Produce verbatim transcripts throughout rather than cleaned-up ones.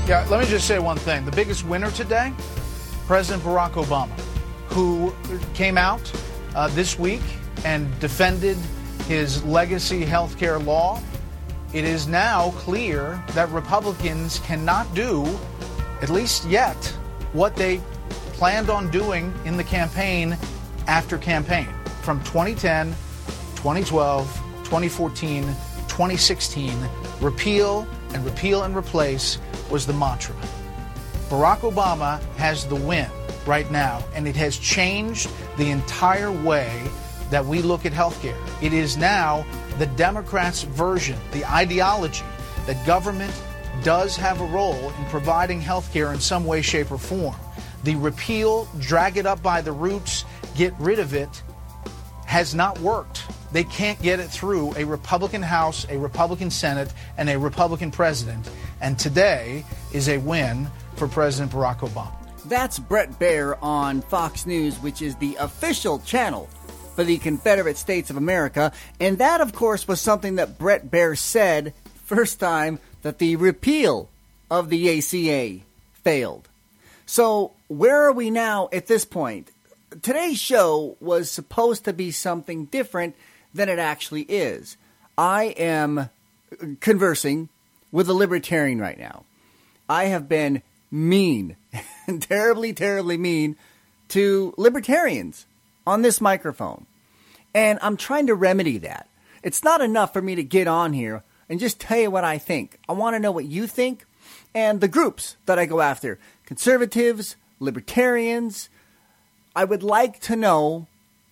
Yeah, let me just say one thing. The biggest winner today, President Barack Obama, who came out uh, this week and defended his legacy health care law. It is now clear that Republicans cannot do, at least yet, what they planned on doing in the campaign after campaign. From twenty ten, twenty twelve, twenty fourteen, twenty sixteen, repeal and repeal and replace was the mantra. Barack Obama has the win right now, and it has changed the entire way that we look at healthcare. It is now the Democrats' version, the ideology that government does have a role in providing healthcare in some way, shape, or form. The repeal, drag it up by the roots, get rid of it, has not worked. They can't get it through a Republican House, a Republican Senate, and a Republican president. And today is a win for President Barack Obama. That's Bret Baier on Fox News, which is the official channel for the Confederate States of America. And that, of course, was something that Bret Baier said first time that the repeal of the A C A failed. So where are we now at this point? Today's show was supposed to be something different than it actually is. I am conversing with a libertarian right now. I have been mean, terribly, terribly mean to libertarians on this microphone. And I'm trying to remedy that. It's not enough for me to get on here and just tell you what I think. I want to know what you think and the groups that I go after. Conservatives, libertarians. I would like to know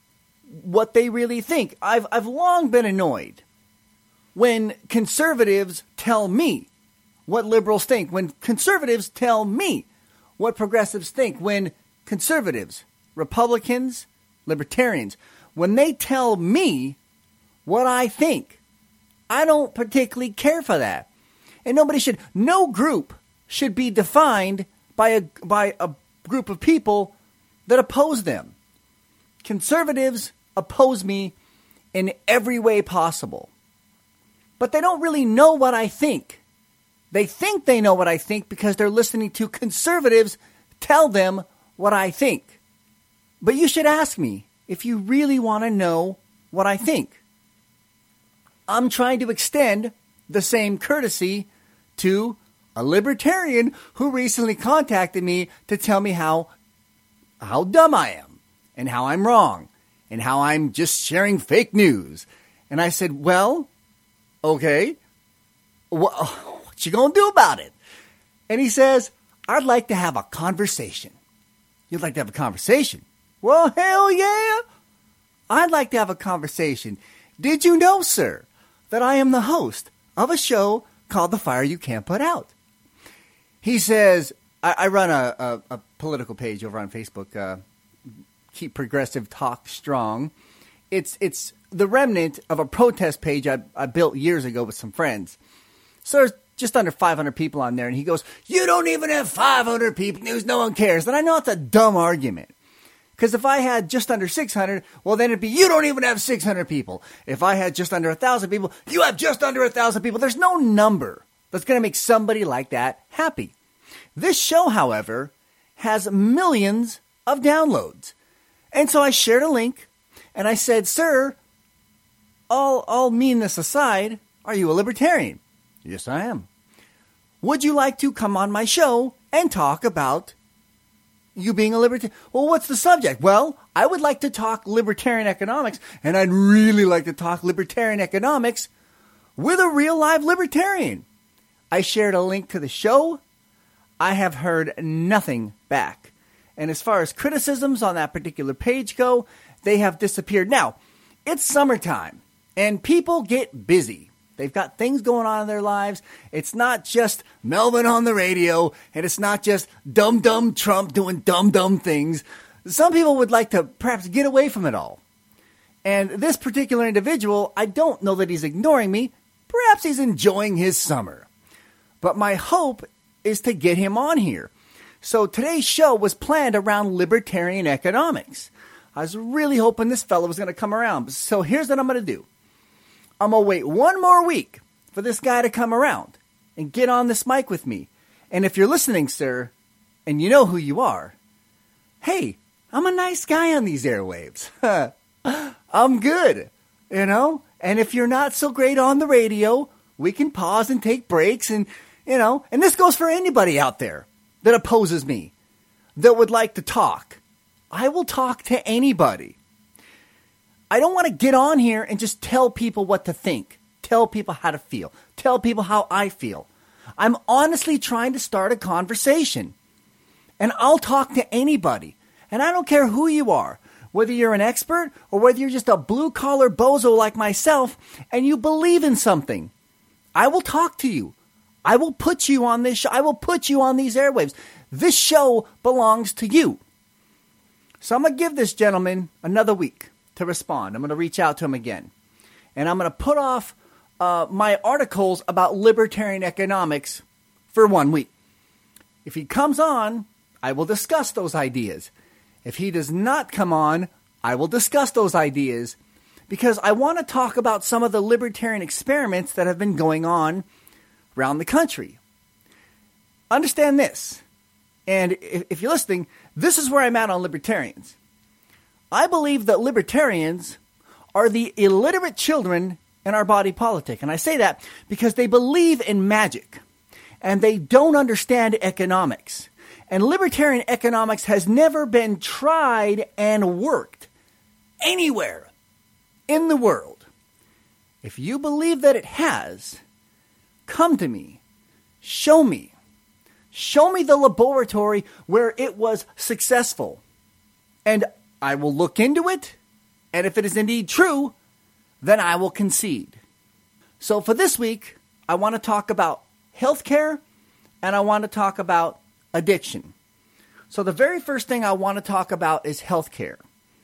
what they really think. I've I've long been annoyed when conservatives tell me what liberals think, when conservatives tell me what progressives think, when conservatives, Republicans, libertarians, when they tell me what I think. I don't particularly care for that. And nobody should, no group should be defined by a by a group of people that oppose them. Conservatives oppose me in every way possible. But they don't really know what I think. They think they know what I think because they're listening to conservatives tell them what I think. But you should ask me if you really want to know what I think. I'm trying to extend the same courtesy to a libertarian who recently contacted me to tell me how how dumb I am and how I'm wrong and how I'm just sharing fake news. And I said, well, okay, what, what you gonna do about it? And he says, I'd like to have a conversation. You'd like to have a conversation? Well, hell yeah. I'd like to have a conversation. Did you know, sir, that I am the host of a show called The Fire You Can't Put Out? He says, I, I run a, a, a political page over on Facebook, uh, Keep Progressive Talk Strong. It's it's the remnant of a protest page I, I built years ago with some friends. So there's just under five hundred people on there. And he goes, you don't even have five hundred people. News, no one cares. And I know it's a dumb argument. Because if I had just under six hundred, well, then it'd be, you don't even have six hundred people. If I had just under one thousand people, you have just under one thousand people. There's no number that's going to make somebody like that happy. This show, however, has millions of downloads. And so I shared a link, and I said, sir, all, all meanness aside, are you a libertarian? Yes, I am. Would you like to come on my show and talk about you being a libertarian? Well, what's the subject? Well, I would like to talk libertarian economics, and I'd really like to talk libertarian economics with a real live libertarian. I shared a link to the show. I have heard nothing back. And as far as criticisms on that particular page go, they have disappeared. Now, it's summertime, and people get busy. They've got things going on in their lives. It's not just Melvin on the radio, and it's not just dumb, dumb Trump doing dumb, dumb things. Some people would like to perhaps get away from it all. And this particular individual, I don't know that he's ignoring me. Perhaps he's enjoying his summer. But my hope is to get him on here. So today's show was planned around libertarian economics. I was really hoping this fellow was going to come around. So here's what I'm going to do. I'm going to wait one more week for this guy to come around and get on this mic with me And if you're listening, sir, and you know who you are, hey, I'm a nice guy on these airwaves. I'm good, you know? And if you're not so great on the radio, we can pause and take breaks and, you know, and this goes for anybody out there that opposes me, that would like to talk. I will talk to anybody. I don't want to get on here and just tell people what to think, tell people how to feel, tell people how I feel. I'm honestly trying to start a conversation. And I'll talk to anybody. And I don't care who you are, whether you're an expert or whether you're just a blue-collar bozo like myself and you believe in something. I will talk to you. I will put you on this show. I will put you on these airwaves. This show belongs to you. So I'm going to give this gentleman another week to respond. I'm going to reach out to him again. And I'm going to put off uh, my articles about libertarian economics for one week. If he comes on, I will discuss those ideas. If he does not come on, I will discuss those ideas because I want to talk about some of the libertarian experiments that have been going on around the country. Understand this, and if you're listening, this is where I'm at on libertarians. I believe that libertarians are the illiterate children in our body politic, and I say that because they believe in magic, and they don't understand economics. And libertarian economics has never been tried and worked anywhere in the world. If you believe that it has, come to me. Show me. Show me the laboratory where it was successful. And I will look into it. And if it is indeed true, then I will concede. So for this week, I want to talk about healthcare and I want to talk about addiction. So the very first thing I want to talk about is healthcare.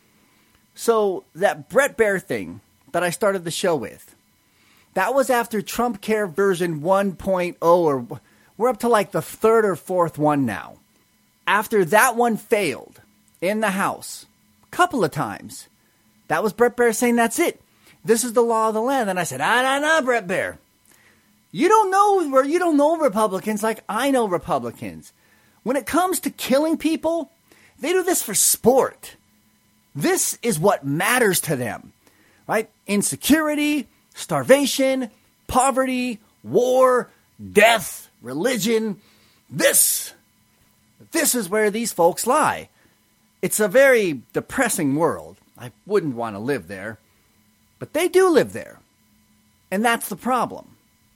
So that Bret Baier thing that I started the show with, that was after Trump Care version one point oh, or we're up to like the third or fourth one now. After that one failed in the House a couple of times, that was Bret Baier saying, that's it. This is the law of the land. And I said, ah, no, no, Bret Baier. You don't know, you don't know Republicans like I know Republicans. When it comes to killing people, they do this for sport. This is what matters to them, right? Insecurity, starvation, poverty, war, death, religion. This, this is where these folks lie. It's a very depressing world. I wouldn't want to live there, but they do live there. And that's the problem.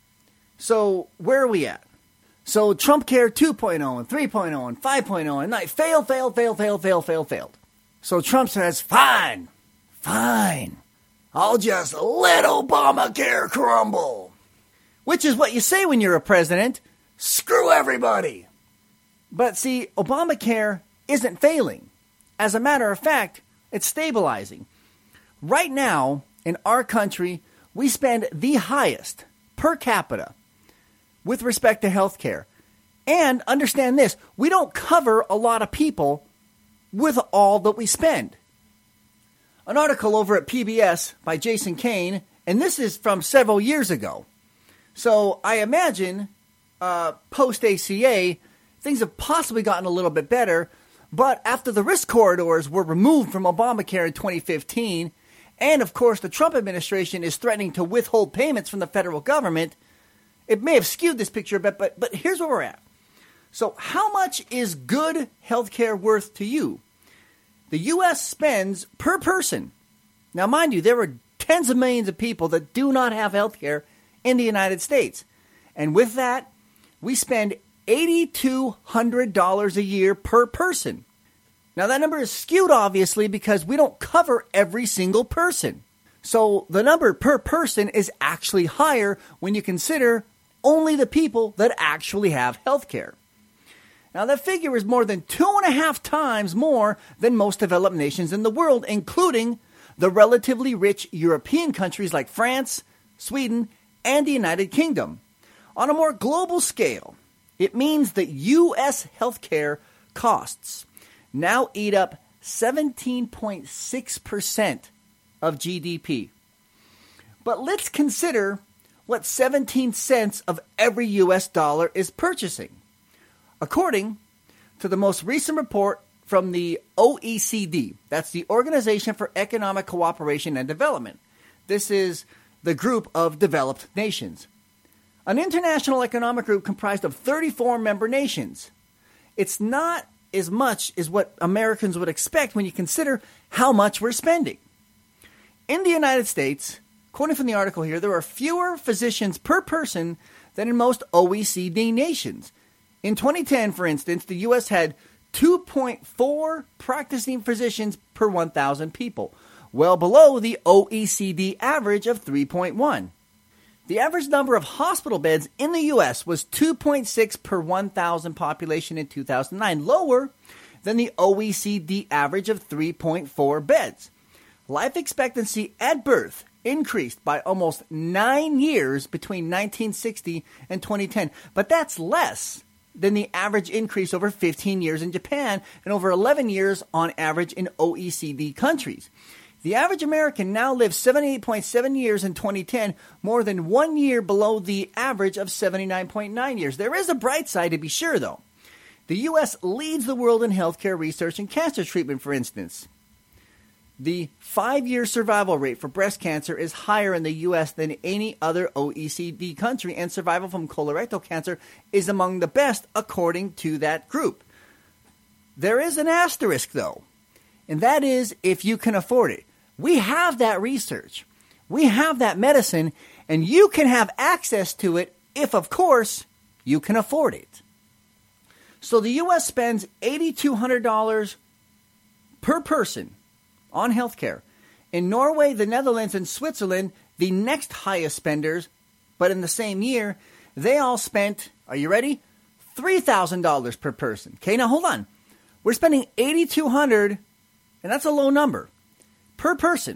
So where are we at? So Trump Care two point oh and three point oh and five point oh and failed, failed, failed, failed, failed, failed, failed. So Trump says, fine, fine. I'll just let Obamacare crumble. Which is what you say when you're a president. Screw everybody. But see, Obamacare isn't failing. As a matter of fact, it's stabilizing. Right now, in our country, we spend the highest per capita with respect to health care. And understand this, we don't cover a lot of people with all that we spend. An article over at P B S by Jason Kane, and this is from several years ago. So I imagine uh, post-A C A, things have possibly gotten a little bit better, but after the risk corridors were removed from Obamacare in twenty fifteen, and of course the Trump administration is threatening to withhold payments from the federal government, it may have skewed this picture a bit, but, but here's where we're at. So how much is good healthcare worth to you? The U S spends per person. Now, mind you, there are tens of millions of people that do not have healthcare in the United States. And with that, we spend eight thousand two hundred dollars a year per person. Now, that number is skewed, obviously, because we don't cover every single person. So the number per person is actually higher when you consider only the people that actually have health care. Now, that figure is more than two and a half times more than most developed nations in the world, including the relatively rich European countries like France, Sweden, and the United Kingdom. On a more global scale, it means that U S healthcare costs now eat up seventeen point six percent of G D P. But let's consider what seventeen cents of every U S dollar is purchasing. According to the most recent report from the O E C D, that's the Organization for Economic Cooperation and Development. This is the group of developed nations. An international economic group comprised of thirty-four member nations. It's not as much as what Americans would expect when you consider how much we're spending. In the United States, quoting from the article here, there are fewer physicians per person than in most O E C D nations. In twenty ten, for instance, the U S had two point four practicing physicians per one thousand people, well below the O E C D average of three point one. The average number of hospital beds in the U S was two point six per one thousand population in two thousand nine, lower than the O E C D average of three point four beds. Life expectancy at birth increased by almost nine years between nineteen sixty and twenty ten, but that's less than the average increase over fifteen years in Japan and over eleven years on average in O E C D countries. The average American now lives seventy-eight point seven years in twenty ten, more than one year below the average of seventy-nine point nine years. There is a bright side to be sure, though. The U S leads the world in healthcare research and cancer treatment, for instance. The five-year survival rate for breast cancer is higher in the U S than any other O E C D country, and survival from colorectal cancer is among the best according to that group. There is an asterisk, though, and that is if you can afford it. We have that research. We have that medicine, and you can have access to it if, of course, you can afford it. So the U S spends eight thousand two hundred dollars per person on health care. In Norway, the Netherlands, and Switzerland, the next highest spenders, but in the same year, they all spent, are you ready? three thousand dollars per person. Okay, now hold on. We're spending eight thousand two hundred dollars, and that's a low number, per person.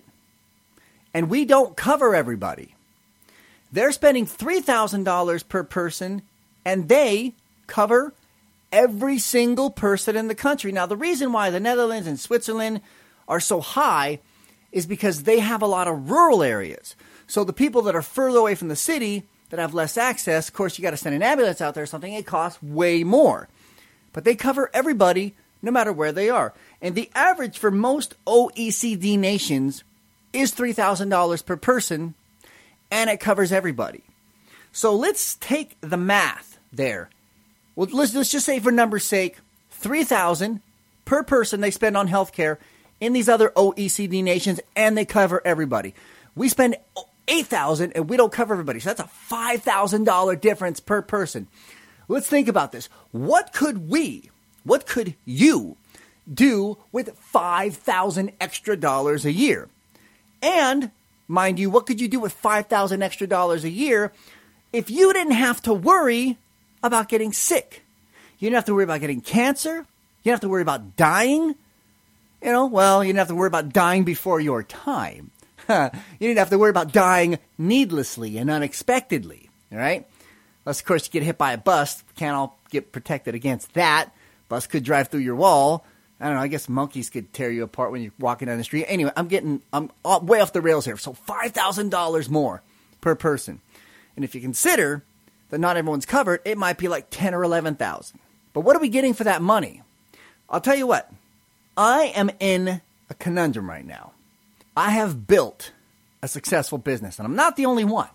And we don't cover everybody. They're spending three thousand dollars per person, and they cover every single person in the country. Now, the reason why the Netherlands and Switzerland are so high is because they have a lot of rural areas. So the people that are further away from the city that have less access, of course, you got to send an ambulance out there or something, it costs way more. But they cover everybody no matter where they are. And the average for most O E C D nations is three thousand dollars per person, and it covers everybody. So let's take the math there. Well, let's, let's just say for number's sake, three thousand dollars per person they spend on health care in these other O E C D nations, and they cover everybody. We spend eight thousand dollars and we don't cover everybody. So that's a five thousand dollars difference per person. Let's think about this. What could we, what could you do with five thousand dollars extra dollars a year? And, mind you, what could you do with five thousand dollars extra dollars a year if you didn't have to worry about getting sick? You didn't have to worry about getting cancer. You didn't have to worry about dying. You know, well, you didn't have to worry about dying before your time. You didn't have to worry about dying needlessly and unexpectedly, all right? Unless, of course, you get hit by a bus. Can't all get protected against that. Bus could drive through your wall. I don't know, I guess monkeys could tear you apart when you're walking down the street. Anyway, I'm getting, I'm way off the rails here. So five thousand dollars more per person. And if you consider that not everyone's covered, it might be like ten or eleven thousand. But what are we getting for that money? I'll tell you what. I am in a conundrum right now. I have built a successful business, and I'm not the only one.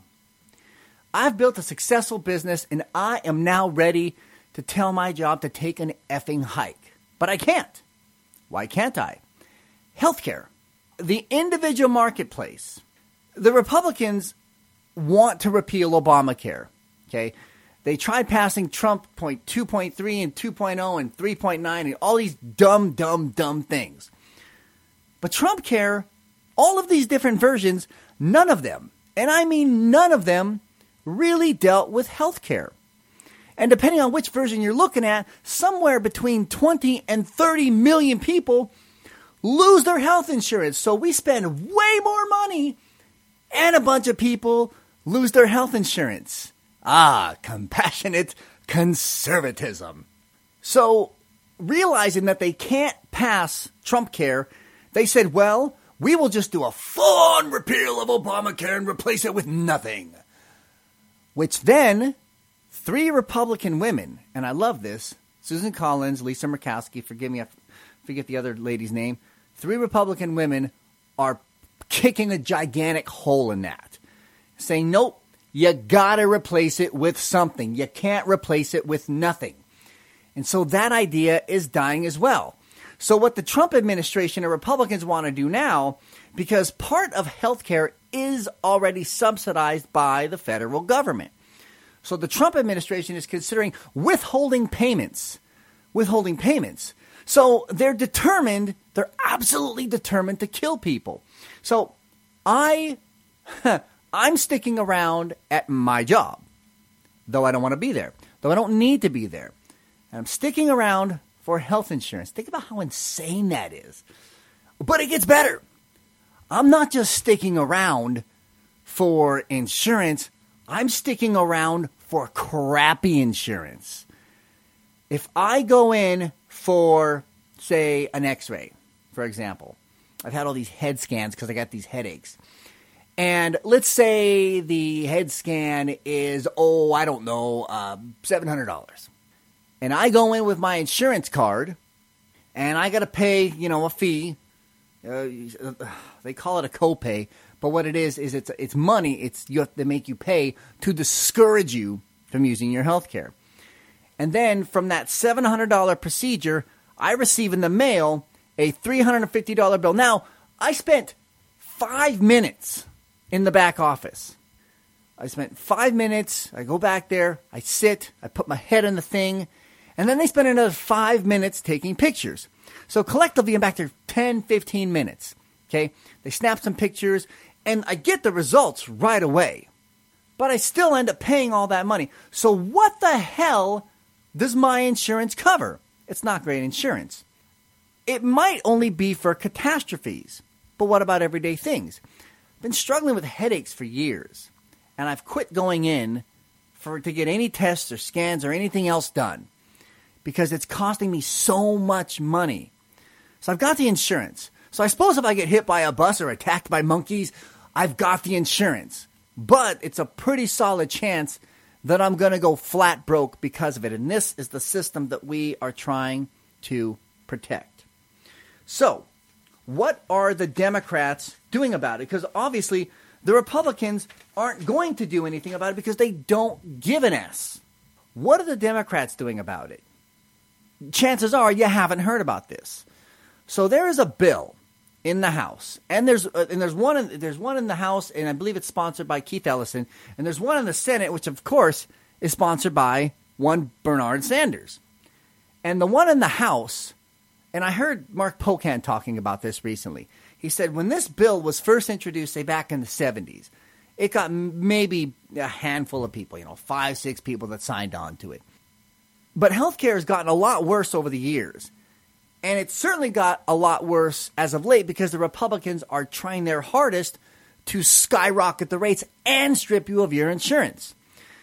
I've built a successful business, and I am now ready to tell my job to take an effing hike. But I can't. Why can't I? Healthcare, the individual marketplace. The Republicans want to repeal Obamacare, okay? They tried passing Trump two point three and two point oh and three point nine and all these dumb, dumb, dumb things. But Trump Care, all of these different versions, none of them, and I mean none of them, really dealt with health care. And depending on which version you're looking at, somewhere between twenty and thirty million people lose their health insurance. So we spend way more money and a bunch of people lose their health insurance. Ah, compassionate conservatism. So, realizing that they can't pass Trump Care, they said, well, we will just do a full-on repeal of Obamacare and replace it with nothing. Which then, three Republican women, and I love this, Susan Collins, Lisa Murkowski, forgive me, I forget the other lady's name. Three Republican women are kicking a gigantic hole in that, saying, nope, you got to replace it with something. You can't replace it with nothing. And so that idea is dying as well. So what the Trump administration and Republicans want to do now, because part of healthcare is already subsidized by the federal government. So the Trump administration is considering withholding payments, withholding payments. So they're determined, they're absolutely determined to kill people. So I, I'm sticking around at my job, though I don't want to be there, though I don't need to be there. And I'm sticking around for health insurance. Think about how insane that is. But it gets better. I'm not just sticking around for insurance. I'm sticking around for crappy insurance. If I go in for, say, an x-ray, for example, I've had all these head scans because I got these headaches. And let's say the head scan is, oh, I don't know, uh, seven hundred dollars. And I go in with my insurance card, and I got to pay, you know, a fee. Uh, they call it a copay, but what it is is it's it's money. It's you have to make you pay to discourage you from using your health care. And then from that seven hundred dollars procedure, I receive in the mail a three hundred fifty dollars bill. Now, I spent five minutes in the back office. I spent five minutes. I go back there. I sit. I put my head in the thing. And then they spend another five minutes taking pictures. So collectively, I'm back there ten, fifteen minutes. Okay? They snap some pictures, and I get the results right away. But I still end up paying all that money. So what the hell does my insurance cover? It's not great insurance. It might only be for catastrophes. But what about everyday things? I've been struggling with headaches for years. And I've quit going in for to get any tests or scans or anything else done, because it's costing me so much money. So I've got the insurance. So I suppose if I get hit by a bus or attacked by monkeys, I've got the insurance. But it's a pretty solid chance that I'm going to go flat broke because of it. And this is the system that we are trying to protect. So what are the Democrats doing about it? Because obviously the Republicans aren't going to do anything about it because they don't give an S. What are the Democrats doing about it? Chances are you haven't heard about this. So there is a bill in the House, and there's uh, and there's one in, there's one in the House, and I believe it's sponsored by Keith Ellison, and there's one in the Senate, which of course is sponsored by one Bernard Sanders. And the one in the House, and I heard Mark Pocan talking about this recently. He said when this bill was first introduced, say back in the seventies, it got maybe a handful of people, you know, five, six people that signed on to it. But healthcare has gotten a lot worse over the years. And it's certainly got a lot worse as of late because the Republicans are trying their hardest to skyrocket the rates and strip you of your insurance.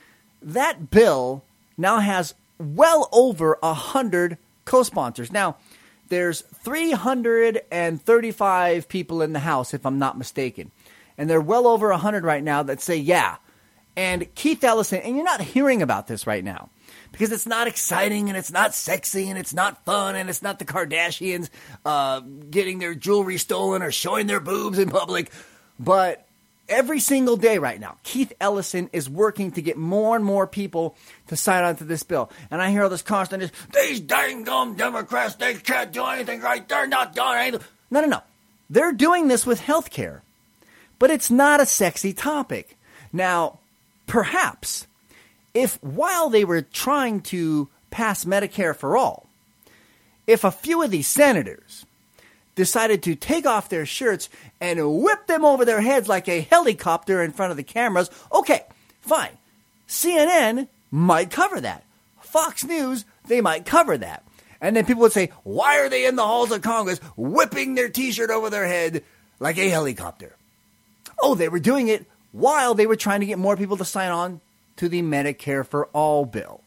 That bill now has well over one hundred co-sponsors. Now, there's three hundred thirty-five people in the House, if I'm not mistaken. And there are well over one hundred right now that say, yeah. And Keith Ellison, and you're not hearing about this right now, because it's not exciting, and it's not sexy, and it's not fun, and it's not the Kardashians uh, getting their jewelry stolen or showing their boobs in public. But every single day right now, Keith Ellison is working to get more and more people to sign on to this bill. And I hear all this constant, these dang gum Democrats, they can't do anything right. They're not doing anything. No, no, no. They're doing this with health care. But it's not a sexy topic. Now, perhaps if while they were trying to pass Medicare for all, if a few of these senators decided to take off their shirts and whip them over their heads like a helicopter in front of the cameras, okay, fine. C N N might cover that. Fox News, they might cover that. And then people would say, why are they in the halls of Congress whipping their T-shirt over their head like a helicopter? Oh, they were doing it while they were trying to get more people to sign on to the Medicare for All bill.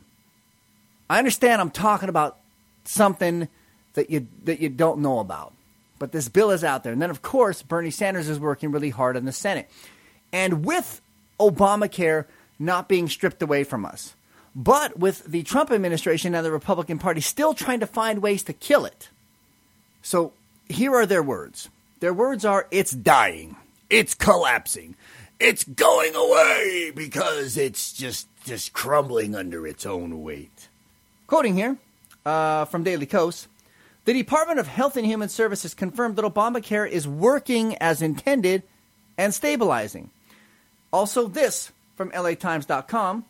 I understand I'm talking about something that you that you don't know about, but this bill is out there. And then, of course, Bernie Sanders is working really hard in the Senate. And with Obamacare not being stripped away from us, but with the Trump administration and the Republican Party still trying to find ways to kill it. So here are their words. Their words are, it's dying. It's collapsing. It's going away because it's just, just crumbling under its own weight. Quoting here uh, from Daily Kos, the Department of Health and Human Services confirmed that Obamacare is working as intended and stabilizing. Also this from L A Times dot com.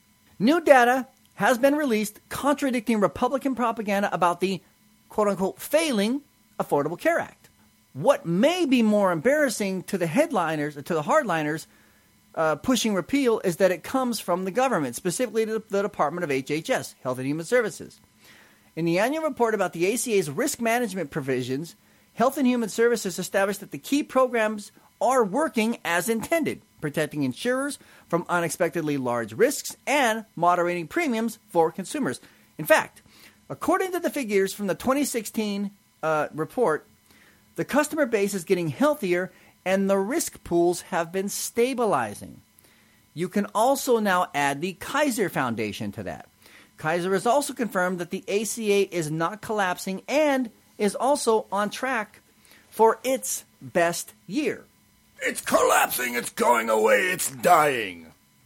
New data has been released contradicting Republican propaganda about the quote-unquote failing Affordable Care Act. What may be more embarrassing to the headliners, to the hardliners uh, pushing repeal, is that it comes from the government, specifically the, the Department of H H S, Health and Human Services. In the annual report about the A C A's risk management provisions, Health and Human Services established that the key programs are working as intended, protecting insurers from unexpectedly large risks and moderating premiums for consumers. In fact, according to the figures from the twenty sixteen uh, report, the customer base is getting healthier and the risk pools have been stabilizing. You can also now add the Kaiser Foundation to that. Kaiser has also confirmed that the A C A is not collapsing and is also on track for its best year. It's collapsing, it's going away, it's dying.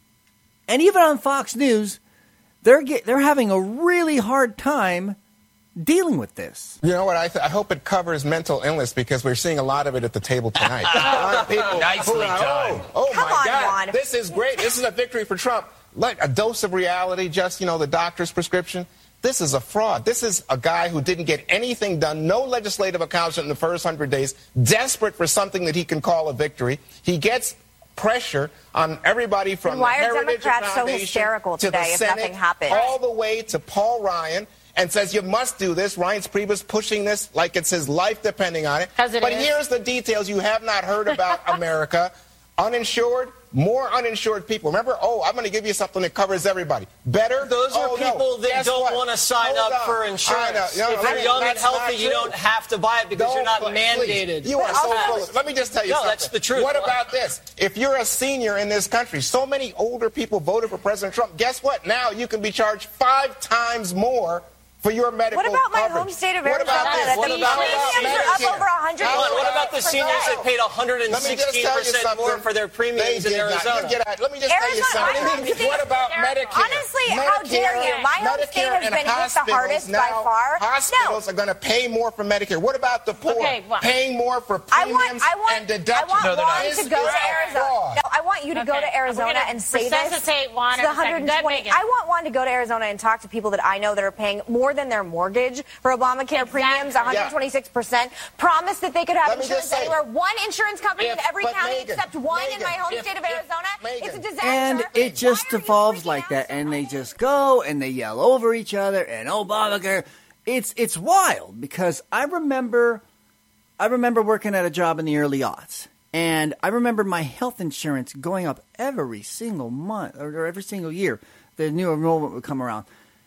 And even on Fox News, they're get, they're having a really hard time dealing with this. You know what? I, th- I hope it covers mental illness because we're seeing a lot of it at the table tonight. A lot of people Nicely are, done. Oh, oh Come my on, God. Juan. This is great. This is a victory for Trump. Like a dose of reality, just, you know, the doctor's prescription. This is a fraud. This is a guy who didn't get anything done, no legislative accomplishment in the first hundred days, desperate for something that he can call a victory. He gets pressure on everybody from And why the are Heritage Democrats so Foundation hysterical to the today if Senate, nothing happens? all the way to Paul Ryan, and says you must do this. Ryan Priebus pushing this like it's his life depending on it. As it but is. here's the details you have not heard about America. Uninsured, more uninsured people. Remember, oh, I'm going to give you something that covers everybody. Better? Those are oh, no. people that Guess don't what? want to sign Hold up on. for insurance. I know. No, if no, you're no, young and that's healthy, not you true. don't have to buy it because Don't you're not play- mandated. Please. You are so also- full of, let me just tell you No, something. that's the truth. What about this? If you're a senior in this country, so many older people voted for President Trump. Guess what? Now you can be charged five times more for your medical What about my coverage. home state of What Arizona? about this? That What the about premiums are up Medicare? over one hundred How Come on, what about the percent? seniors that paid one hundred Let me just sixteen tell you percent something. more for their premiums They in did not. Arizona? Get out. Let me just tell you Arizona, my home something. state- What about Medicare? Honestly, how dare you? My home Medicare state has and been hit the hospitals hardest now, by far. Hospitals No. are going to pay more for Medicare. What about the poor? Okay, well- Paying more for I premiums want, I want, and deductions. I want No, they're not. Juan This to go is to a Arizona. fraud. No, I want you to go Okay, to we're Arizona gonna and say this. resuscitate Juan to the in a second. Go ahead, one hundred twenty. Megan. I want Juan to go to Arizona and talk to people that I know that are paying more than their mortgage for Obamacare premiums, one hundred twenty-six percent. Promised that they could have Let me insurance just say- anywhere. One insurance company If- in every but county Megan, except one in Megan, my home if- state of if- Arizona. Megan. It's a disaster. And Why it just are you evolves freaking like out that, so and they much? just go and they yell over each other and Obamacare. It's it's wild because I remember, I remember working at a job in the early aughts, and I remember my health insurance going up every single month or, or every single year. The new enrollment would come around,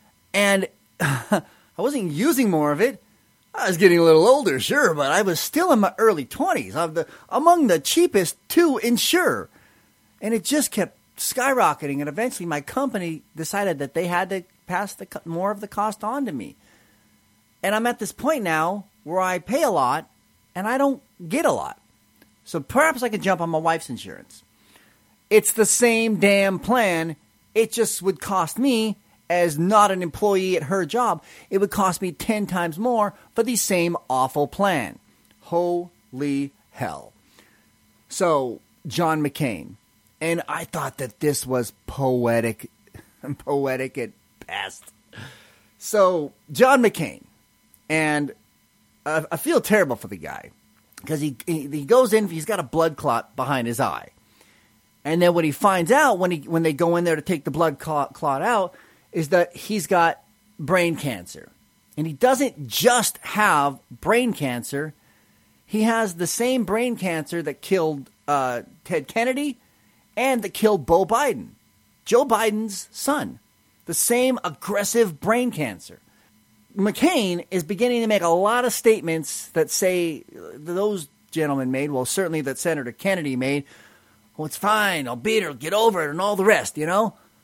and I wasn't using more of it. I was getting a little older, sure, but I was still in my early twenties. I'm the among the cheapest to insure. And it just kept skyrocketing, and eventually my company decided that they had to pass the co- more of the cost on to me. And I'm at this point now where I pay a lot, and I don't get a lot. So perhaps I could jump on my wife's insurance. It's the same damn plan. It just would cost me, as not an employee at her job, it would cost me ten times more for the same awful plan. Holy hell. So, John McCain. And I thought that this was poetic, poetic at best. So, John McCain. And I, I feel terrible for the guy. Because he, he he goes in, he's got a blood clot behind his eye. And then what he finds out when he when they go in there to take the blood clot, clot out is that he's got brain cancer. And he doesn't just have brain cancer. He has the same brain cancer that killed uh, Ted Kennedy and that killed Beau Biden, Joe Biden's son. The same aggressive brain cancer. McCain is beginning to make a lot of statements that say those gentlemen made, well, certainly that Senator Kennedy made, well, it's fine, I'll beat her, get over it, and all the rest, you know?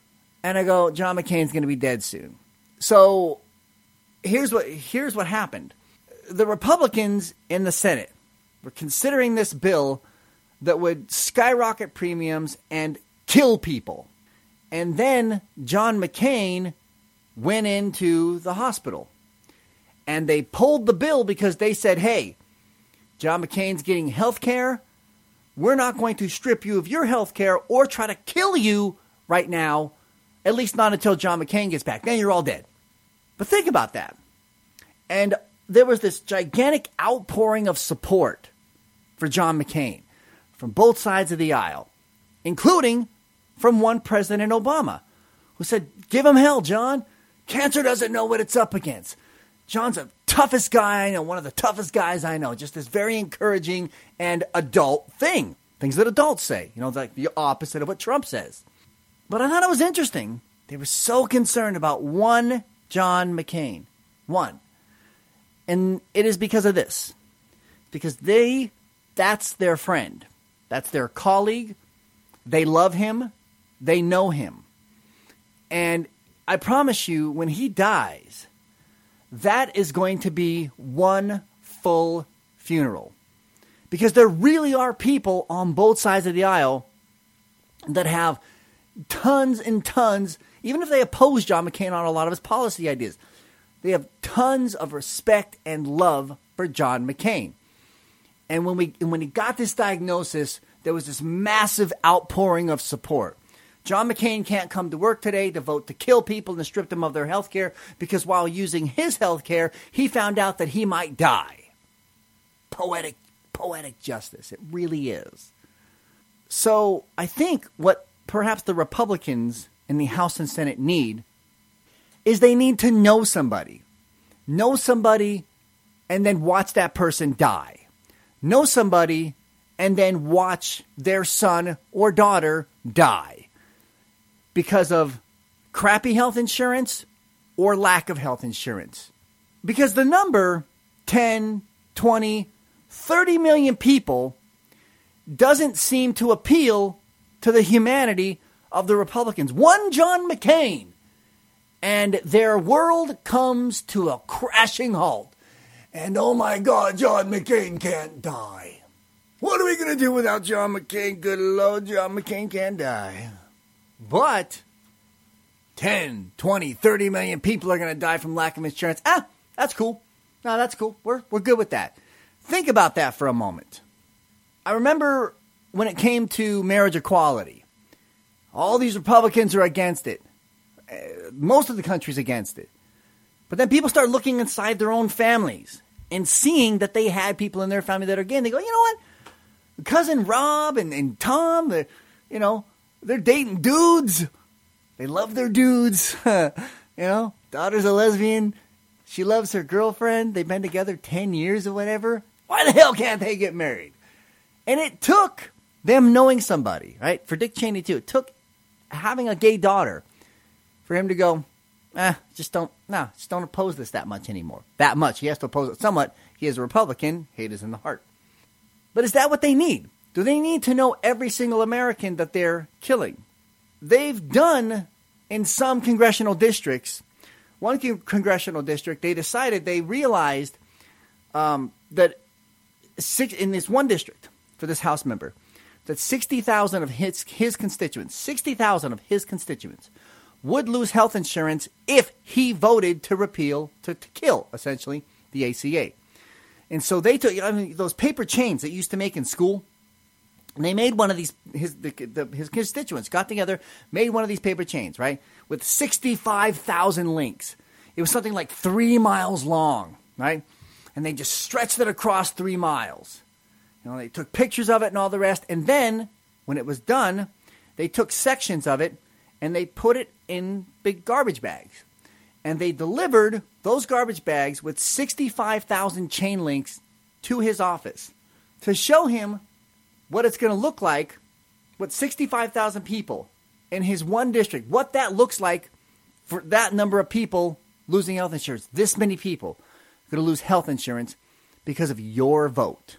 And I go, John McCain's going to be dead soon. So here's what here's what happened. The Republicans in the Senate were considering this bill that would skyrocket premiums and kill people. And then John McCain went into the hospital. And they pulled the bill because they said, hey, John McCain's getting health care. We're not going to strip you of your health care or try to kill you right now, at least not until John McCain gets back. Then you're all dead. But think about that. And there was this gigantic outpouring of support for John McCain from both sides of the aisle, including from one President Obama, who said, give him hell, John. Cancer doesn't know what it's up against. John's the toughest guy I know, one of the toughest guys I know. Just this very encouraging and adult thing. Things that adults say, you know, like the opposite of what Trump says. But I thought it was interesting. They were so concerned about one John McCain. One. And it is because of this. Because they, that's their friend. That's their colleague. They love him. They know him. And I promise you, when he dies, that is going to be one full funeral. Because there really are people on both sides of the aisle that have tons and tons, even if they oppose John McCain on a lot of his policy ideas, they have tons of respect and love for John McCain. And when we when he got this diagnosis, there was this massive outpouring of support. John McCain can't come to work today to vote to kill people and strip them of their health care because while using his health care, he found out that he might die. Poetic, poetic justice. It really is. So I think what perhaps the Republicans in the House and Senate need is they need to know somebody. Know somebody and then watch that person die. Know somebody and then watch their son or daughter die because of crappy health insurance or lack of health insurance. Because the number ten, twenty, thirty million people doesn't seem to appeal to the humanity of the Republicans. One John McCain, and their world comes to a crashing halt. And oh my God, John McCain can't die. What are we going to do without John McCain? Good Lord, John McCain can't die. But ten, twenty, thirty million people are going to die from lack of insurance. Ah, that's cool. No, that's cool. We're, we're good with that. Think about that for a moment. I remember when it came to marriage equality, all these Republicans are against it. Uh, most of the country's against it. But then people start looking inside their own families and seeing that they had people in their family that are gay. And they go, you know what? Cousin Rob and, and Tom, they're, you know, they're dating dudes. They love their dudes. You know, daughter's a lesbian. She loves her girlfriend. They've been together ten years or whatever. Why the hell can't they get married? And it took them knowing somebody, right? For Dick Cheney, too. It took having a gay daughter for him to go, eh, just don't, no, just don't oppose this that much anymore. That much. He has to oppose it somewhat. He is a Republican. Hate is in the heart. But is that what they need? Do they need to know every single American that they're killing? They've done in some congressional districts. One con- congressional district, they decided, they realized um, that six, in this one district, for this House member, that sixty thousand of his, his constituents, sixty thousand of his constituents would lose health insurance if he voted to repeal, to, to kill, essentially, the A C A. And so they took, I mean, those paper chains that you used to make in school, and they made one of these, his, the, the, his constituents got together, made one of these paper chains, right, with sixty-five thousand links. It was something like three miles long, right? And they just stretched it across three miles. You know, they took pictures of it and all the rest. And then, when it was done, they took sections of it and they put it in big garbage bags. And they delivered those garbage bags with sixty-five thousand chain links to his office to show him what it's going to look like with sixty-five thousand people in his one district, what that looks like for that number of people losing health insurance. This many people are going to lose health insurance because of your vote.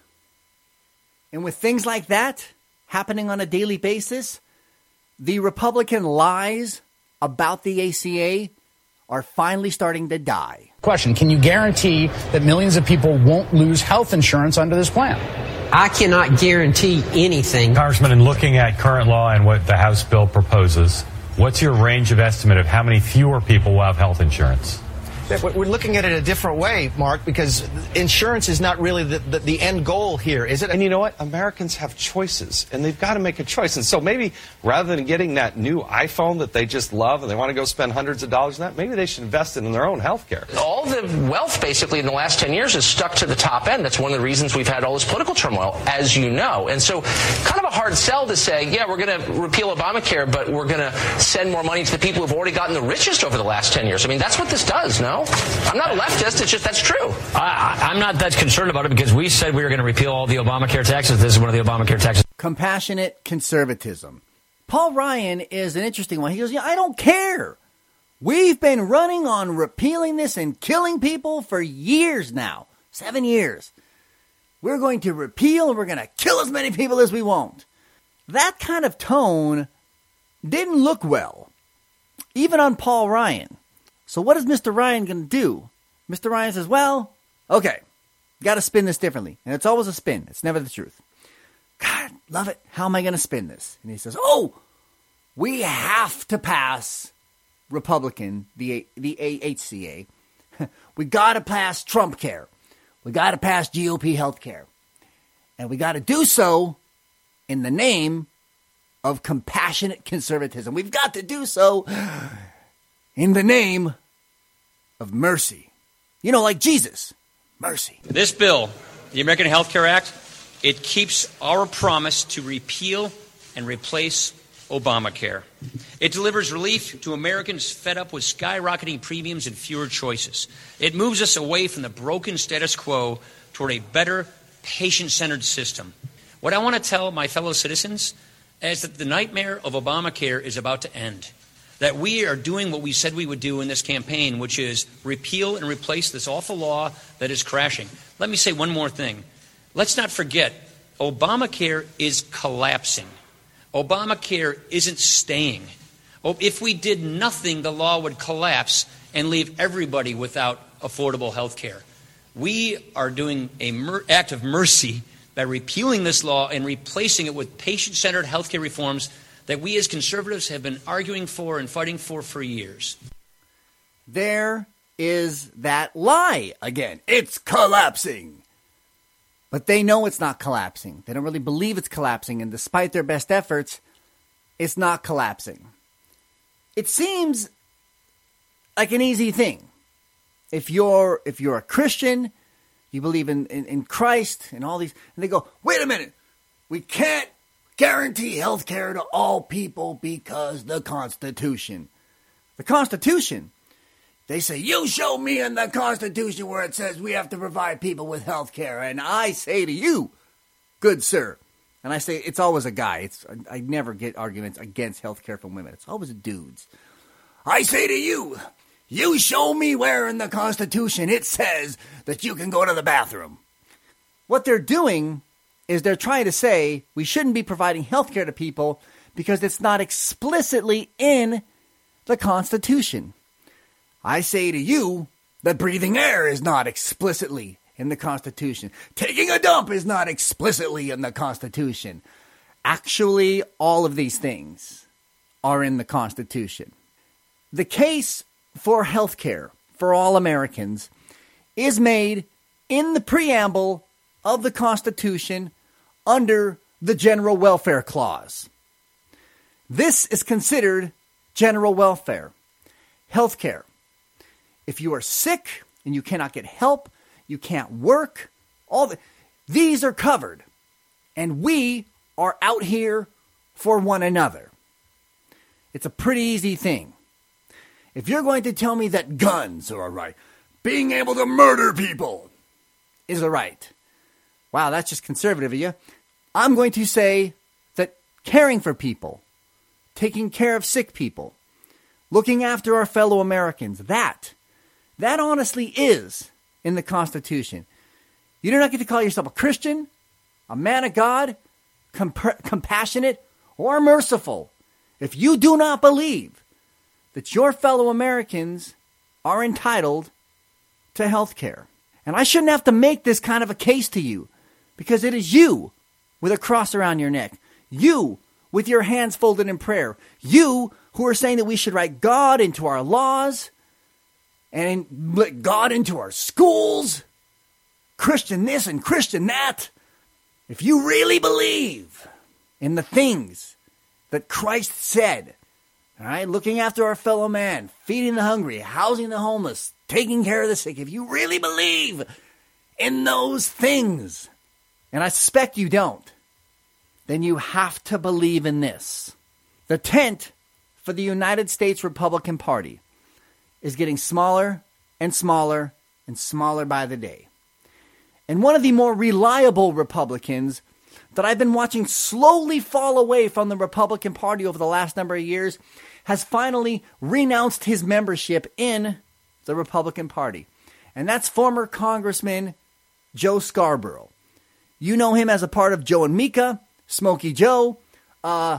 And with things like that happening on a daily basis, the Republican lies about the A C A are finally starting to die. Question, can you guarantee that millions of people won't lose health insurance under this plan? I cannot guarantee anything. Congressman, in looking at current law and what the House bill proposes, what's your range of estimate of how many fewer people will have health insurance? We're looking at it a different way, Mark, because insurance is not really the, the, the end goal here, is it? And you know what? Americans have choices, and they've got to make a choice. And so maybe rather than getting that new iPhone that they just love and they want to go spend hundreds of dollars on that, maybe they should invest it in their own health care. All the wealth, basically, in the last ten years is stuck to the top end. That's one of the reasons we've had all this political turmoil, as you know. And so kind of a hard sell to say, yeah, we're going to repeal Obamacare, but we're going to send more money to the people who've already gotten the richest over the last ten years. I mean, that's what this does, no? I'm not a leftist. It's just that's true. I, I'm not that concerned about it because we said we were going to repeal all the Obamacare taxes. This is one of the Obamacare taxes. Compassionate conservatism. Paul Ryan is an interesting one. He goes, yeah, I don't care. We've been running on repealing this and killing people for years now. Seven years. We're going to repeal and we're going to kill as many people as we want. That kind of tone didn't look well, even on Paul Ryan. So what is Mister Ryan going to do? Mister Ryan says, well, okay, got to spin this differently. And it's always a spin. It's never the truth. God, love it. How am I going to spin this? And he says, oh, we have to pass Republican, the the H C A. We got to pass Trump care. We got to pass G O P health care. And we got to do so in the name of compassionate conservatism. We've got to do so in the name of mercy. You know, like Jesus. Mercy. This bill, the American Health Care Act, it keeps our promise to repeal and replace Obamacare. It delivers relief to Americans fed up with skyrocketing premiums and fewer choices. It moves us away from the broken status quo toward a better, patient-centered system. What I want to tell my fellow citizens is that the nightmare of Obamacare is about to end. That we are doing what we said we would do in this campaign, which is repeal and replace this awful law that is crashing. Let me say one more thing. Let's not forget, Obamacare is collapsing. Obamacare isn't staying. If we did nothing, the law would collapse and leave everybody without affordable health care. We are doing an act of mercy by repealing this law and replacing it with patient-centered health care reforms that we as conservatives have been arguing for and fighting for for years. There is that lie again. It's collapsing. But they know it's not collapsing. They don't really believe it's collapsing, and despite their best efforts, it's not collapsing. It seems like an easy thing. If you're if you're a Christian, you believe in, in, in Christ and all these, and they go, wait a minute, we can't guarantee health care to all people because the Constitution. The Constitution. They say, you show me in the Constitution where it says we have to provide people with health care. And I say to you, good sir. And I say, it's always a guy. It's I never get arguments against health care from women. It's always dudes. I say to you, you show me where in the Constitution it says that you can go to the bathroom. What they're doing is they're trying to say we shouldn't be providing health care to people because it's not explicitly in the Constitution. I say to you that breathing air is not explicitly in the Constitution. Taking a dump is not explicitly in the Constitution. Actually, all of these things are in the Constitution. The case for health care for all Americans is made in the preamble of the Constitution under the General Welfare Clause. This is considered general welfare, health care. If you are sick and you cannot get help, you can't work, all the, these are covered. And we are out here for one another. It's a pretty easy thing. If you're going to tell me that guns are a right, being able to murder people is a right, wow, that's just conservative of you. I'm going to say that caring for people, taking care of sick people, looking after our fellow Americans, that, that honestly is in the Constitution. You do not get to call yourself a Christian, a man of God, comp- compassionate, or merciful if you do not believe that your fellow Americans are entitled to health care. And I shouldn't have to make this kind of a case to you, because it is you with a cross around your neck, you with your hands folded in prayer, you who are saying that we should write God into our laws and let God into our schools, Christian this and Christian that. If you really believe in the things that Christ said, all right, looking after our fellow man, feeding the hungry, housing the homeless, taking care of the sick, if you really believe in those things, and I suspect you don't, then you have to believe in this. The tent for the United States Republican Party is getting smaller and smaller and smaller by the day. And one of the more reliable Republicans that I've been watching slowly fall away from the Republican Party over the last number of years has finally renounced his membership in the Republican Party. And that's former Congressman Joe Scarborough. You know him as a part of Joe and Mika, Smokey Joe, uh,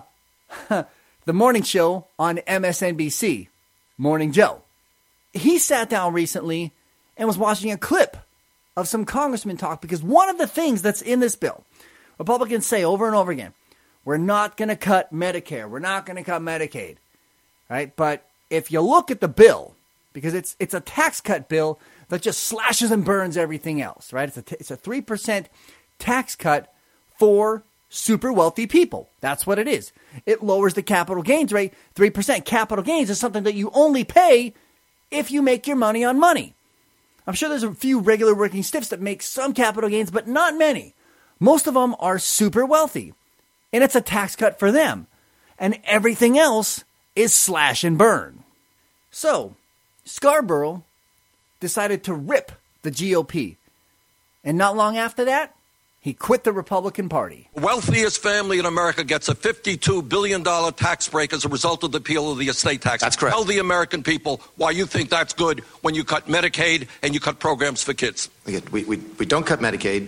the morning show on M S N B C, Morning Joe. He sat down recently and was watching a clip of some congressmen talk, because one of the things that's in this bill, Republicans say over and over again, we're not going to cut Medicare, we're not going to cut Medicaid, right? But if you look at the bill, because it's it's a tax cut bill that just slashes and burns everything else, right? It's a t- it's a three percent tax cut for super wealthy people. That's what it is. It lowers the capital gains rate three percent. Capital gains is something that you only pay if you make your money on money. I'm sure there's a few regular working stiffs that make some capital gains, but not many. Most of them are super wealthy, and it's a tax cut for them. And everything else is slash and burn. So, Scarborough decided to rip the G O P. And not long after that, he quit the Republican Party. The wealthiest family in America gets a fifty-two billion dollars tax break as a result of the repeal of the estate tax. That's correct. Tell the American people why you think that's good when you cut Medicaid and you cut programs for kids. We, we, we don't cut Medicaid.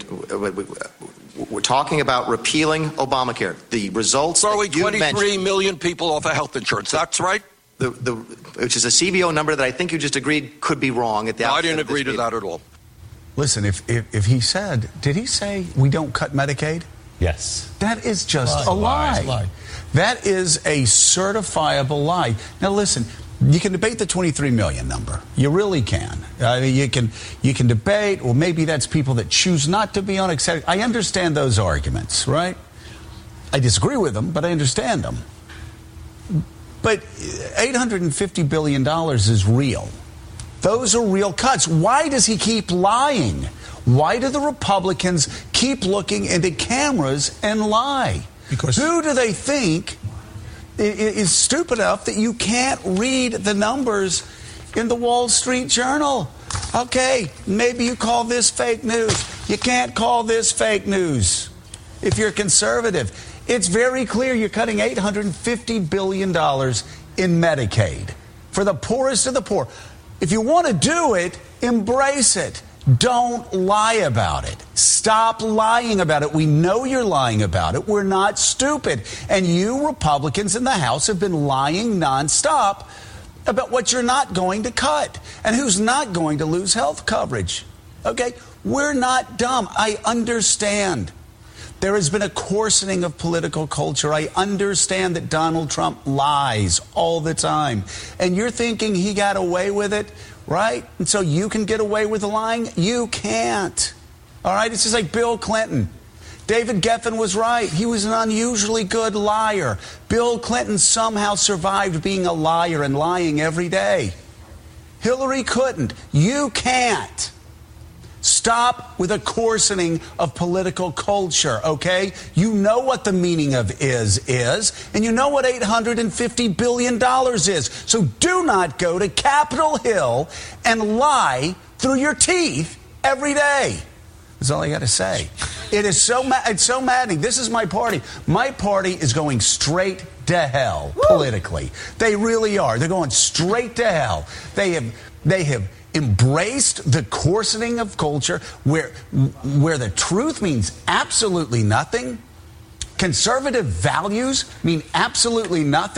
We're talking about repealing Obamacare. The results Throwing that you twenty-three mentioned, million people off of health insurance. That's right? The, the, which is a C B O number that I think you just agreed could be wrong at the No, I outset didn't of this agree to meeting. that at all. Listen, if, if if he said, did he say we don't cut Medicaid? Yes. That is just Lie, a lie. lie, lie. That is a certifiable lie. Now listen, you can debate the twenty-three million number. You really can. I mean, you can you can debate, well, maybe that's people that choose not to be on accepted. I understand those arguments, right? I disagree with them, but I understand them. But eight hundred fifty billion dollars is real. Those are real cuts. Why does he keep lying? Why do the Republicans keep looking into cameras and lie? Because who do they think is stupid enough that you can't read the numbers in the Wall Street Journal? Okay, maybe you call this fake news. You can't call this fake news if you're conservative. It's very clear you're cutting eight hundred fifty billion dollars in Medicaid for the poorest of the poor. If you want to do it, embrace it. Don't lie about it. Stop lying about it. We know you're lying about it. We're not stupid. And you Republicans in the House have been lying nonstop about what you're not going to cut and who's not going to lose health coverage. Okay? We're not dumb. I understand. There has been a coarsening of political culture. I understand that Donald Trump lies all the time. And you're thinking he got away with it, right? And so you can get away with lying? You can't. All right? It's just like Bill Clinton. David Geffen was right. He was an unusually good liar. Bill Clinton somehow survived being a liar and lying every day. Hillary couldn't. You can't. Stop with a coarsening of political culture, okay? You know what the meaning of is is, and you know what eight hundred fifty billion dollars is. So do not go to Capitol Hill and lie through your teeth every day. That's all I got to say. It is so ma- it's so maddening. This is my party. My party is going straight to hell politically. They really are. They're going straight to hell. They have they have embraced the coarsening of culture where where the truth means absolutely nothing. Conservative values mean absolutely nothing.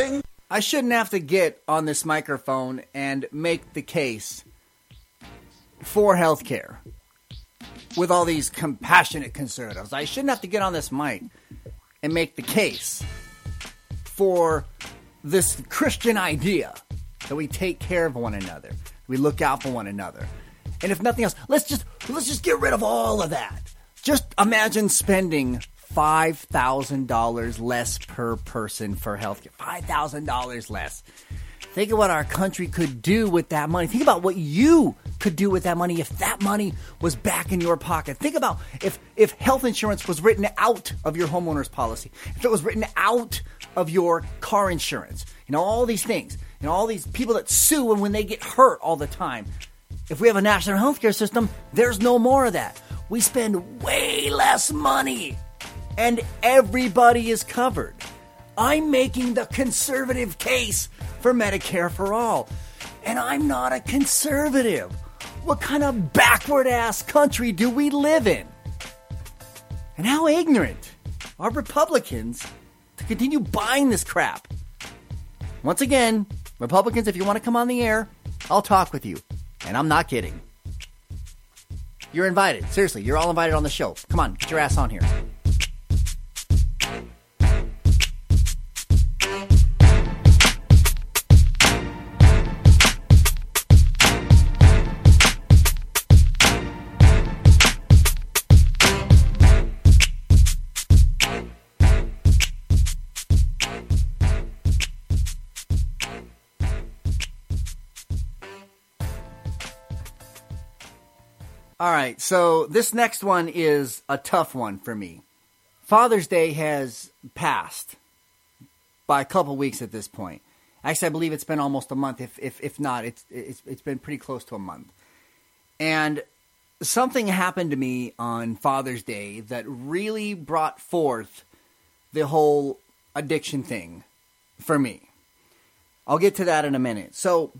I shouldn't have to get on this microphone and make the case for health care with all these compassionate conservatives. I shouldn't have to get on this mic and make the case for this Christian idea that we take care of one another, we look out for one another. And if nothing else, let's just let's just get rid of all of that. Just imagine spending five thousand dollars less per person for health care. five thousand dollars less. Think of what our country could do with that money. Think about what you could do with that money if that money was back in your pocket. Think about if, if health insurance was written out of your homeowner's policy, if it was written out of your car insurance, you know, all these things, you know, all these people that sue and when they get hurt all the time. If we have a national health care system, there's no more of that. We spend way less money and everybody is covered. I'm making the conservative case for Medicare for all. And I'm not a conservative. What kind of backward-ass country do we live in? And how ignorant are Republicans to continue buying this crap? Once again, Republicans, if you want to come on the air, I'll talk with you. And I'm not kidding. You're invited. Seriously, you're all invited on the show. Come on, get your ass on here. All right, so this next one is a tough one for me. Father's Day has passed by a couple weeks at this point. Actually, I believe it's been almost a month. If if if not, it's it's it's been pretty close to a month. And something happened to me on Father's Day that really brought forth the whole addiction thing for me. I'll get to that in a minute. So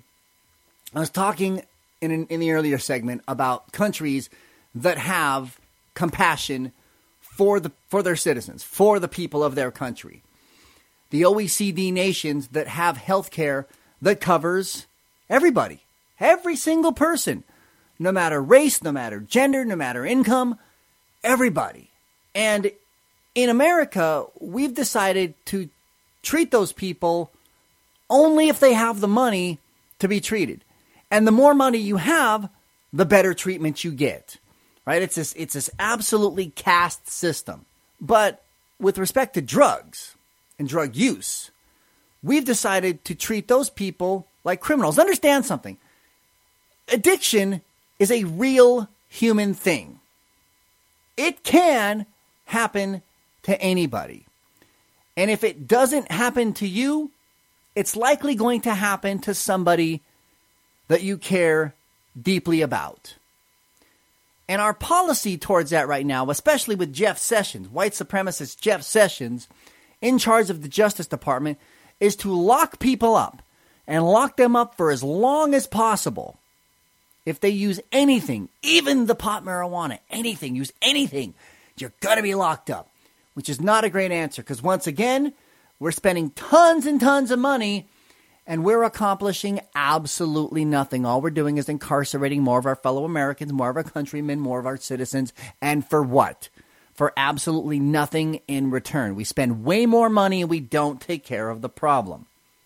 I was talking in in the earlier segment about countries that have compassion for the for their citizens, for the people of their country. The O E C D nations that have health care that covers everybody, every single person, no matter race, no matter gender, no matter income, everybody. And in America, we've decided to treat those people only if they have the money to be treated. And the more money you have, the better treatment you get, right? It's this, it's this absolutely caste system. But with respect to drugs and drug use, we've decided to treat those people like criminals. Understand something. Addiction is a real human thing. It can happen to anybody. And if it doesn't happen to you, it's likely going to happen to somebody that you care deeply about. And our policy towards that right now, especially with Jeff Sessions, white supremacist Jeff Sessions, in charge of the Justice Department, is to lock people up and lock them up for as long as possible. If they use anything, even the pot marijuana, anything, use anything, you're going to be locked up, which is not a great answer because once again, we're spending tons and tons of money and we're accomplishing absolutely nothing. All we're doing is incarcerating more of our fellow Americans, more of our countrymen, more of our citizens. And for what? For absolutely nothing in return. We spend way more money and we don't take care of the problem.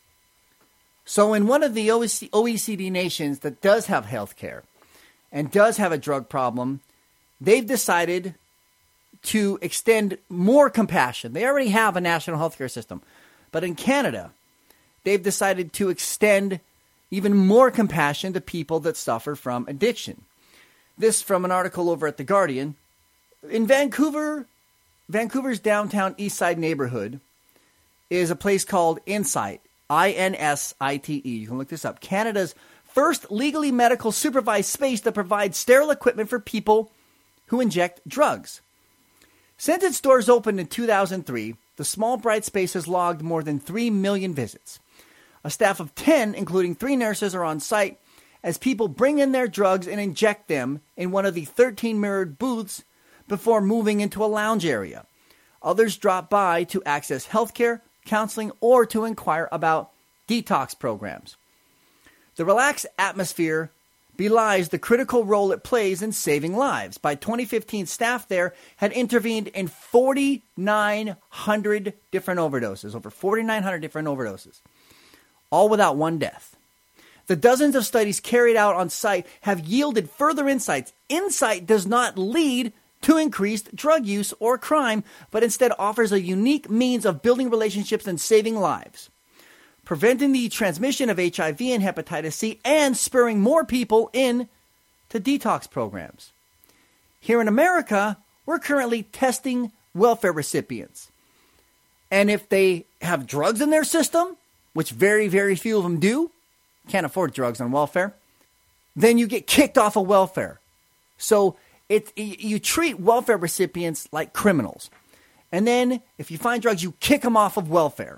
So in one of the O E C D nations that does have health care and does have a drug problem, they've decided to extend more compassion. They already have a national health care system. But in Canada, they've decided to extend even more compassion to people that suffer from addiction. This from an article over at The Guardian. In Vancouver, Vancouver's downtown East Side neighborhood is a place called Insight, I N S I T E. You can look this up. Canada's first legally medical supervised space that provides sterile equipment for people who inject drugs. Since its doors opened in two thousand three, the small bright space has logged more than three million visits. A staff of ten, including three nurses, are on site as people bring in their drugs and inject them in one of the thirteen mirrored booths before moving into a lounge area. Others drop by to access healthcare, counseling, or to inquire about detox programs. The relaxed atmosphere belies the critical role it plays in saving lives. By twenty fifteen, staff there had intervened in forty-nine hundred different overdoses, over forty-nine hundred different overdoses, all without one death. The dozens of studies carried out on site have yielded further insights. Insight does not lead to increased drug use or crime, but instead offers a unique means of building relationships and saving lives, preventing the transmission of H I V and hepatitis C, and spurring more people in to detox programs. Here in America, we're currently testing welfare recipients. And if they have drugs in their system, which very, very few of them do, can't afford drugs on welfare, then you get kicked off of welfare. So it, you treat welfare recipients like criminals. And then if you find drugs, you kick them off of welfare.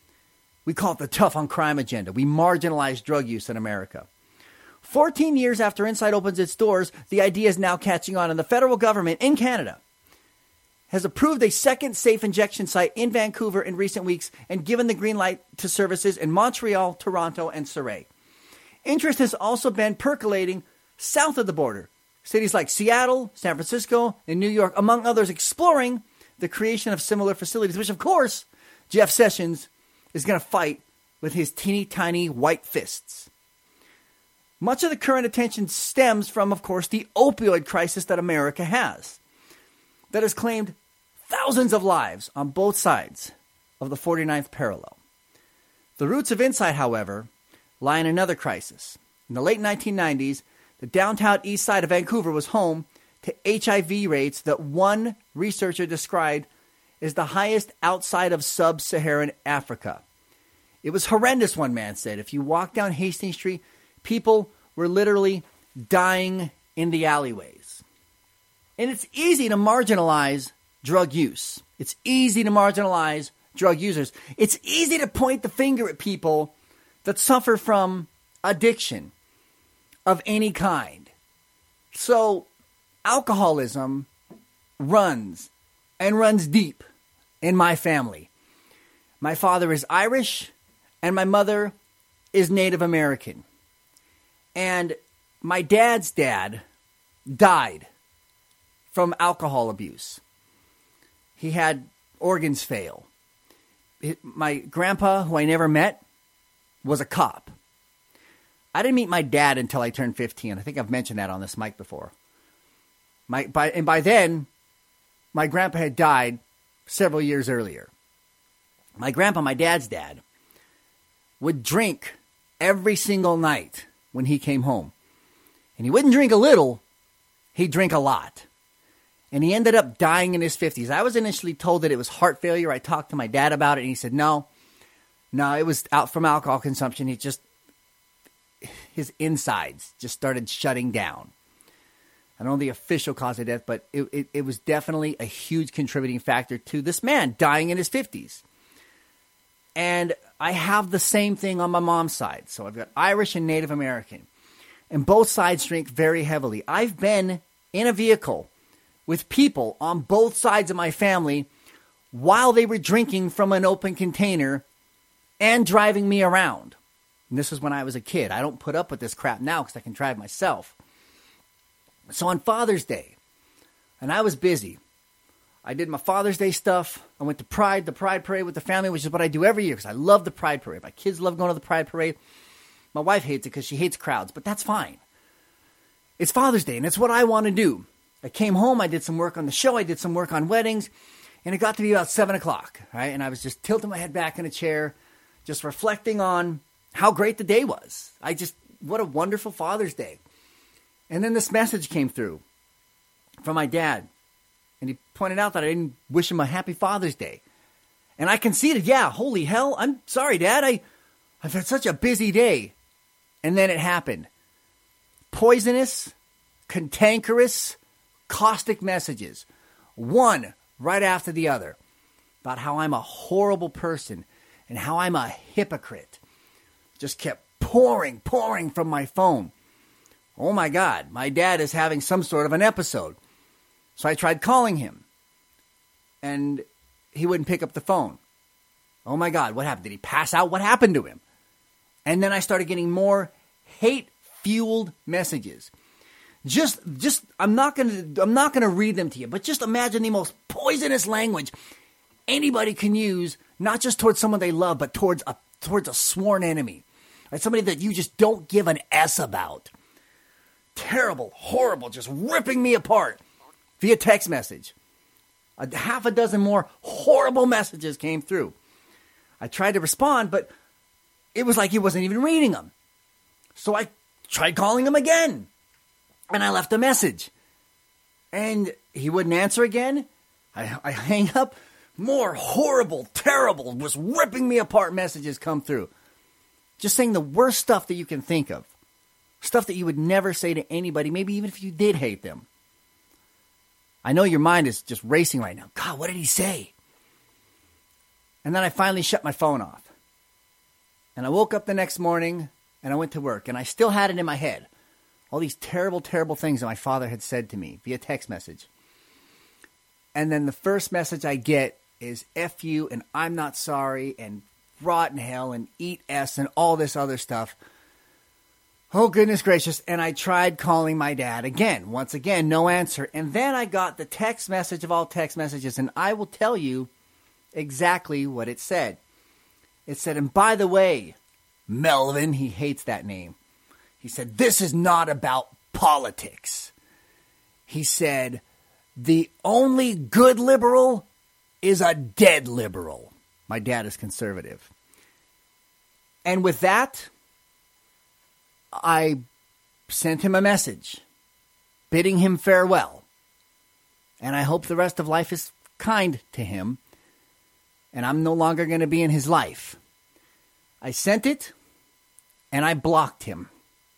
We call it the tough on crime agenda. We marginalize drug use in America. fourteen years after Insight opens its doors, the idea is now catching on, and the federal government in Canada has approved a second safe injection site in Vancouver in recent weeks and given the green light to services in Montreal, Toronto, and Surrey. Interest has also been percolating south of the border. Cities like Seattle, San Francisco, and New York, among others, exploring the creation of similar facilities, which, of course, Jeff Sessions is going to fight with his teeny tiny white fists. Much of the current attention stems from, of course, the opioid crisis that America has, that has claimed thousands of lives on both sides of the forty-ninth parallel. The roots of Insight, however, lie in another crisis. In the late nineteen nineties, the downtown east side of Vancouver was home to H I V rates that one researcher described as the highest outside of sub-Saharan Africa. It was horrendous, one man said. If you walk down Hastings Street, people were literally dying in the alleyways. And it's easy to marginalize drug use. It's easy to marginalize drug users. It's easy to point the finger at people that suffer from addiction of any kind. So alcoholism runs and runs deep in my family. My father is Irish and my mother is Native American. And my dad's dad died from alcohol abuse. He had organs fail. My grandpa, who I never met, was a cop. I didn't meet my dad until I turned fifteen. I think I've mentioned that on this mic before. My, by, and by then, my grandpa had died several years earlier. My grandpa, my dad's dad, would drink every single night when he came home. And he wouldn't drink a little, he'd drink a lot. And he ended up dying in his fifties. I was initially told that it was heart failure. I talked to my dad about it, and he said, no, no, it was out from alcohol consumption. He just, his insides just started shutting down. I don't know the official cause of death, but it, it, it was definitely a huge contributing factor to this man dying in his fifties. And I have the same thing on my mom's side. So I've got Irish and Native American. And both sides drink very heavily. I've been in a vehicle with people on both sides of my family while they were drinking from an open container and driving me around. And this was when I was a kid. I don't put up with this crap now because I can drive myself. So on Father's Day, and I was busy, I did my Father's Day stuff. I went to Pride, the Pride Parade with the family, which is what I do every year because I love the Pride Parade. My kids love going to the Pride Parade. My wife hates it because she hates crowds, but that's fine. It's Father's Day, and it's what I want to do. I came home, I did some work on the show, I did some work on weddings, and it got to be about seven o'clock, right? And I was just tilting my head back in a chair, just reflecting on how great the day was. I just, what a wonderful Father's Day. And then this message came through from my dad, and he pointed out that I didn't wish him a happy Father's Day. And I conceded, yeah, holy hell, I'm sorry, Dad, I, I've had such a busy day. And then it happened. Poisonous, cantankerous, caustic messages, one right after the other, about how I'm a horrible person and how I'm a hypocrite. Just kept pouring, pouring from my phone. Oh my God, my dad is having some sort of an episode. So I tried calling him, and he wouldn't pick up the phone. Oh my God, what happened? Did he pass out? What happened to him? And then I started getting more hate-fueled messages. Just, just, I'm not gonna, I'm not gonna read them to you, but just imagine the most poisonous language anybody can use, not just towards someone they love, but towards a, towards a sworn enemy, like somebody that you just don't give an S about. Terrible, horrible, just ripping me apart via text message. A half a dozen more horrible messages came through. I tried to respond, but it was like he wasn't even reading them. So I tried calling him again. And I left a message. And he wouldn't answer again. I, I hang up. More horrible, terrible, was ripping me apart messages come through. Just saying the worst stuff that you can think of. Stuff that you would never say to anybody, maybe even if you did hate them. I know your mind is just racing right now. God, what did he say? And then I finally shut my phone off. And I woke up the next morning and I went to work. And I still had it in my head. All these terrible, terrible things that my father had said to me via text message. And then the first message I get is F you and I'm not sorry and rot in hell and eat S and all this other stuff. Oh, goodness gracious. And I tried calling my dad again. Once again, no answer. And then I got the text message of all text messages. And I will tell you exactly what it said. It said, and by the way, Melvin, he hates that name. He said, this is not about politics. He said, the only good liberal is a dead liberal. My dad is conservative. And with that, I sent him a message bidding him farewell. And I hope the rest of life is kind to him. And I'm no longer going to be in his life. I sent it and I blocked him.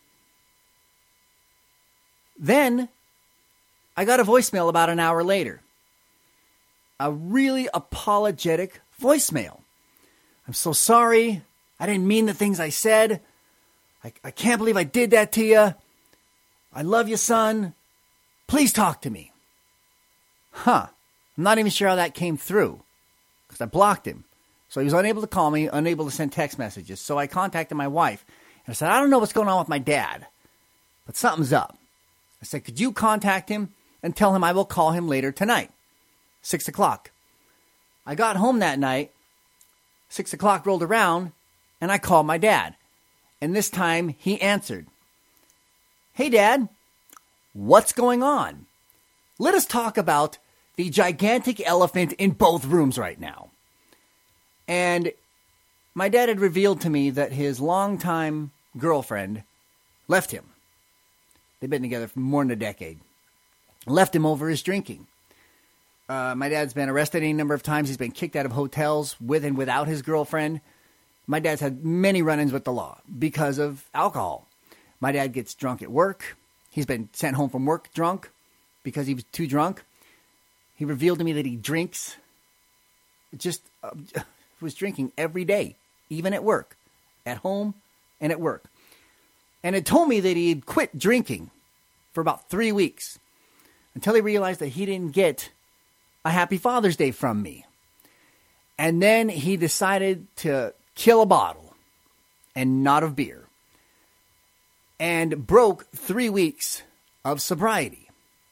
Then I got a voicemail about an hour later. A really apologetic voicemail. I'm so sorry. I didn't mean the things I said. I, I can't believe I did that to you. I love you, son. Please talk to me. Huh. I'm not even sure how that came through. Because I blocked him. So he was unable to call me, unable to send text messages. So I contacted my wife. And I said, I don't know what's going on with my dad. But something's up. I said, could you contact him and tell him I will call him later tonight? Six o'clock. I got home that night. Six o'clock rolled around. And I called my dad. And this time he answered. Hey, Dad. What's going on? Let us talk about the gigantic elephant in both rooms right now. And my dad had revealed to me that his longtime girlfriend left him. They've been together for more than a decade. Left him over his drinking. Uh, my dad's been arrested any number of times. He's been kicked out of hotels with and without his girlfriend. My dad's had many run-ins with the law because of alcohol. My dad gets drunk at work. He's been sent home from work drunk because he was too drunk. He revealed to me that he drinks, just uh, was drinking every day, even at work, at home and at work. And had told me that he had quit drinking for about three weeks until he realized that he didn't get a Happy Father's Day from me. And then he decided to kill a bottle and not of beer and broke three weeks of sobriety.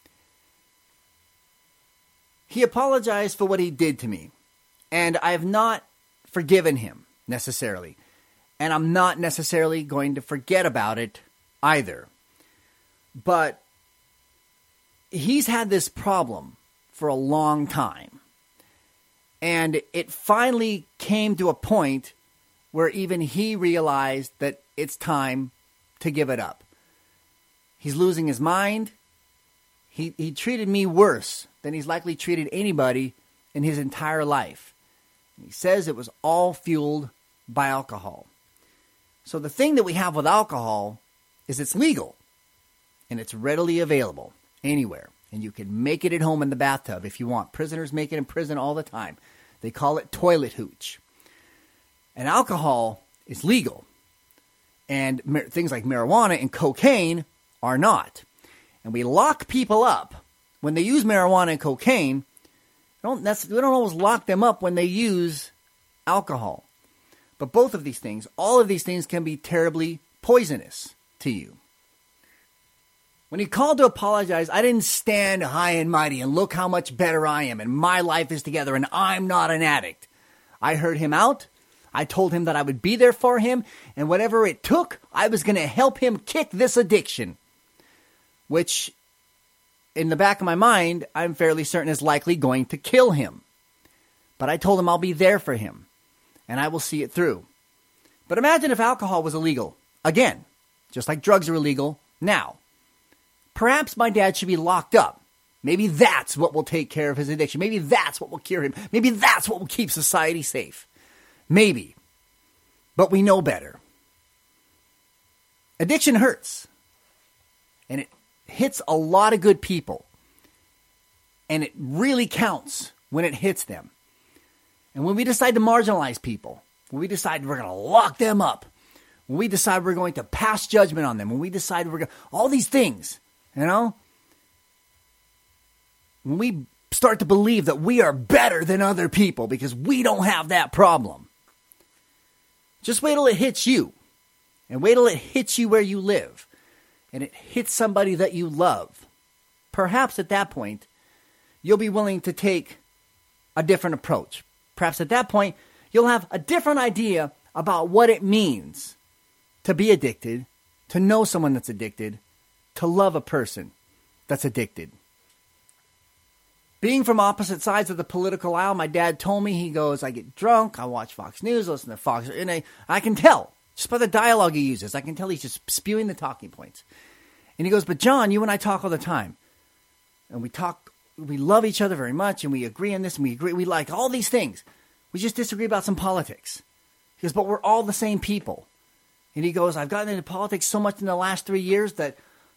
He apologized for what he did to me, and I have not forgiven him necessarily. And I'm not necessarily going to forget about it either. But he's had this problem for a long time. And it finally came to a point where even he realized that it's time to give it up. He's losing his mind. He, he treated me worse than he's likely treated anybody in his entire life. And he says it was all fueled by alcohol. So the thing that we have with alcohol is it's legal and it's readily available anywhere. And you can make it at home in the bathtub if you want. Prisoners make it in prison all the time. They call it toilet hooch. And alcohol is legal. And mar- things like marijuana and cocaine are not. And we lock people up when they use marijuana and cocaine. We don't, that's, we don't always lock them up when they use alcohol. But both of these things, all of these things can be terribly poisonous to you. When he called to apologize, I didn't stand high and mighty and look how much better I am and my life is together and I'm not an addict. I heard him out. I told him that I would be there for him, and whatever it took, I was going to help him kick this addiction. Which, in the back of my mind, I'm fairly certain is likely going to kill him. But I told him I'll be there for him, and I will see it through. But imagine if alcohol was illegal. Again, just like drugs are illegal now. Perhaps my dad should be locked up. Maybe that's what will take care of his addiction. Maybe that's what will cure him. Maybe that's what will keep society safe. Maybe. But we know better. Addiction hurts. And it hits a lot of good people. And it really counts when it hits them. And when we decide to marginalize people, when we decide we're going to lock them up, when we decide we're going to pass judgment on them, when we decide we're going to, all these things, you know, when we start to believe that we are better than other people because we don't have that problem, just wait till it hits you. And wait till it hits you where you live. And it hits somebody that you love. Perhaps at that point, you'll be willing to take a different approach. Perhaps at that point, you'll have a different idea about what it means to be addicted, to know someone that's addicted, to love a person that's addicted. Being from opposite sides of the political aisle, my dad told me, he goes, I get drunk, I watch Fox News, listen to Fox, and I, I can tell, just by the dialogue he uses, I can tell he's just spewing the talking points. And he goes, but John, you and I talk all the time. And we talk, we love each other very much, and we agree on this, and we agree, we like all these things. We just disagree about some politics. He goes, but we're all the same people. And he goes, I've gotten into politics so much in the last three years that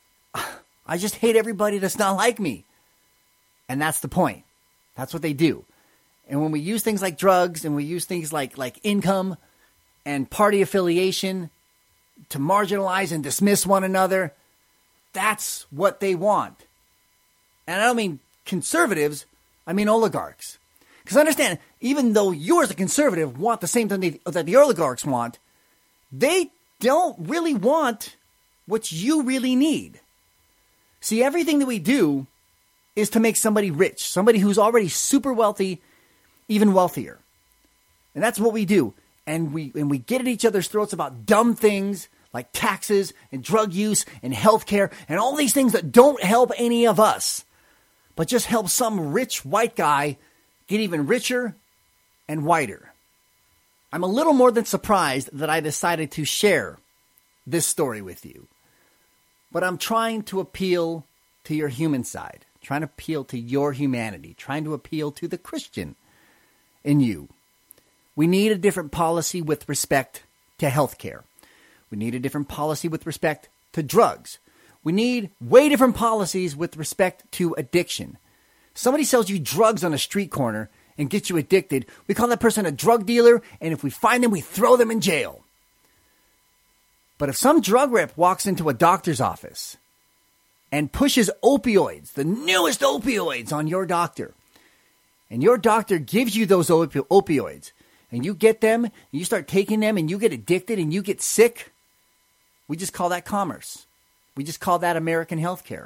I just hate everybody that's not like me. And that's the point. That's what they do. And when we use things like drugs and we use things like, like income and party affiliation to marginalize and dismiss one another, that's what they want. And I don't mean conservatives, I mean oligarchs. Because understand, even though you as a conservative want the same thing they, that the oligarchs want, they don't really want what you really need. See, everything that we do is to make somebody rich, somebody who's already super wealthy, even wealthier. And that's what we do. And we and we get at each other's throats about dumb things like taxes and drug use and healthcare and all these things that don't help any of us, but just help some rich white guy get even richer and whiter. I'm a little more than surprised that I decided to share this story with you. But I'm trying to appeal to your human side. Trying to appeal to your humanity, trying to appeal to the Christian in you. We need a different policy with respect to healthcare. We need a different policy with respect to drugs. We need way different policies with respect to addiction. Somebody sells you drugs on a street corner and gets you addicted. We call that person a drug dealer, and if we find them, we throw them in jail. But if some drug rep walks into a doctor's office and pushes opioids, the newest opioids, on your doctor, and your doctor gives you those opi- opioids, and you get them, and you start taking them, and you get addicted, and you get sick, we just call that commerce. We just call that American healthcare.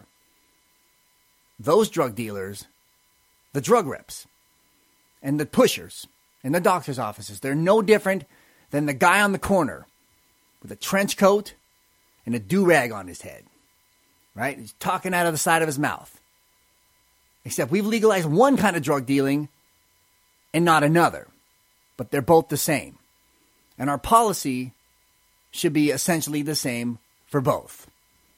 Those drug dealers, the drug reps, and the pushers in the doctor's offices, they're no different than the guy on the corner with a trench coat and a do-rag on his head. Right? He's talking out of the side of his mouth. Except we've legalized one kind of drug dealing and not another. But they're both the same. And our policy should be essentially the same for both.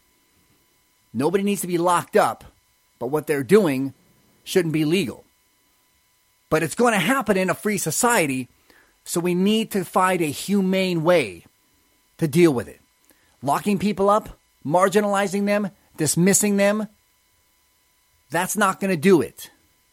Nobody needs to be locked up, but what they're doing shouldn't be legal. But it's going to happen in a free society, so we need to find a humane way to deal with it. Locking people up, marginalizing them, dismissing them, that's not going to do it.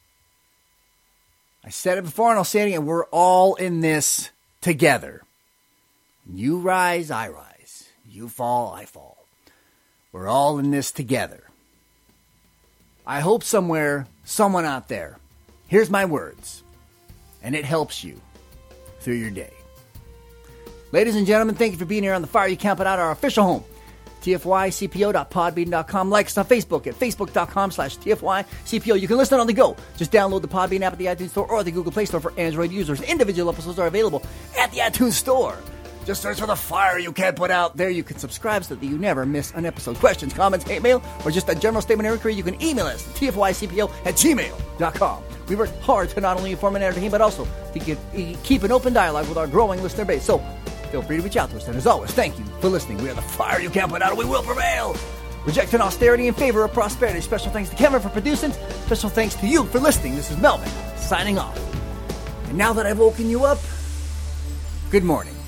I said it before and I'll say it again. We're all in this together. You rise, I rise. You fall, I fall. We're all in this together. I hope somewhere, someone out there, hears my words, and it helps you through your day. Ladies and gentlemen, thank you for being here on The Fire You Can't Put Out, our official home. T F Y C P O dot podbean dot com. Like us on Facebook at facebook.com slash TFYCPO. You can listen on the go. Just download the Podbean app at the iTunes Store or the Google Play Store for Android users. Individual episodes are available at the iTunes Store. Just search for The Fire You Can't Put Out. There you can subscribe so that you never miss an episode. Questions, comments, hate mail, or just a general statement of inquiry, you can email us at T F Y C P O at gmail dot com. We work hard to not only inform and entertain, but also to get, keep an open dialogue with our growing listener base. So feel free to reach out to us. And as always, thank you for listening. We are The Fire You Can't Put Out, and we will prevail. Rejecting austerity in favor of prosperity. Special thanks to Kevin for producing. Special thanks to you for listening. This is Melvin signing off. And now that I've woken you up, good morning.